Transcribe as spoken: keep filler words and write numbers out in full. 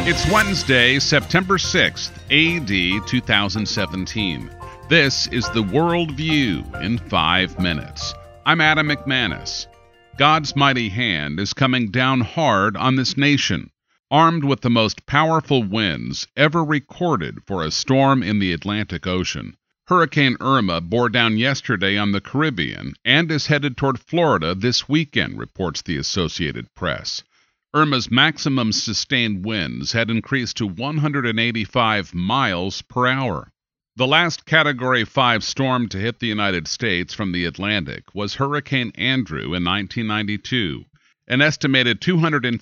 It's Wednesday, September sixth, A D two thousand seventeen. This is the World View in five minutes. I'm Adam McManus. God's mighty hand is coming down hard on this nation. Armed with the most powerful winds ever recorded for a storm in the Atlantic Ocean, Hurricane Irma bore down yesterday on the Caribbean and is headed toward Florida this weekend, reports the Associated Press. Irma's maximum sustained winds had increased to one hundred eighty-five miles per hour. The last Category five storm to hit the United States from the Atlantic was Hurricane Andrew in nineteen ninety-two. An estimated two hundred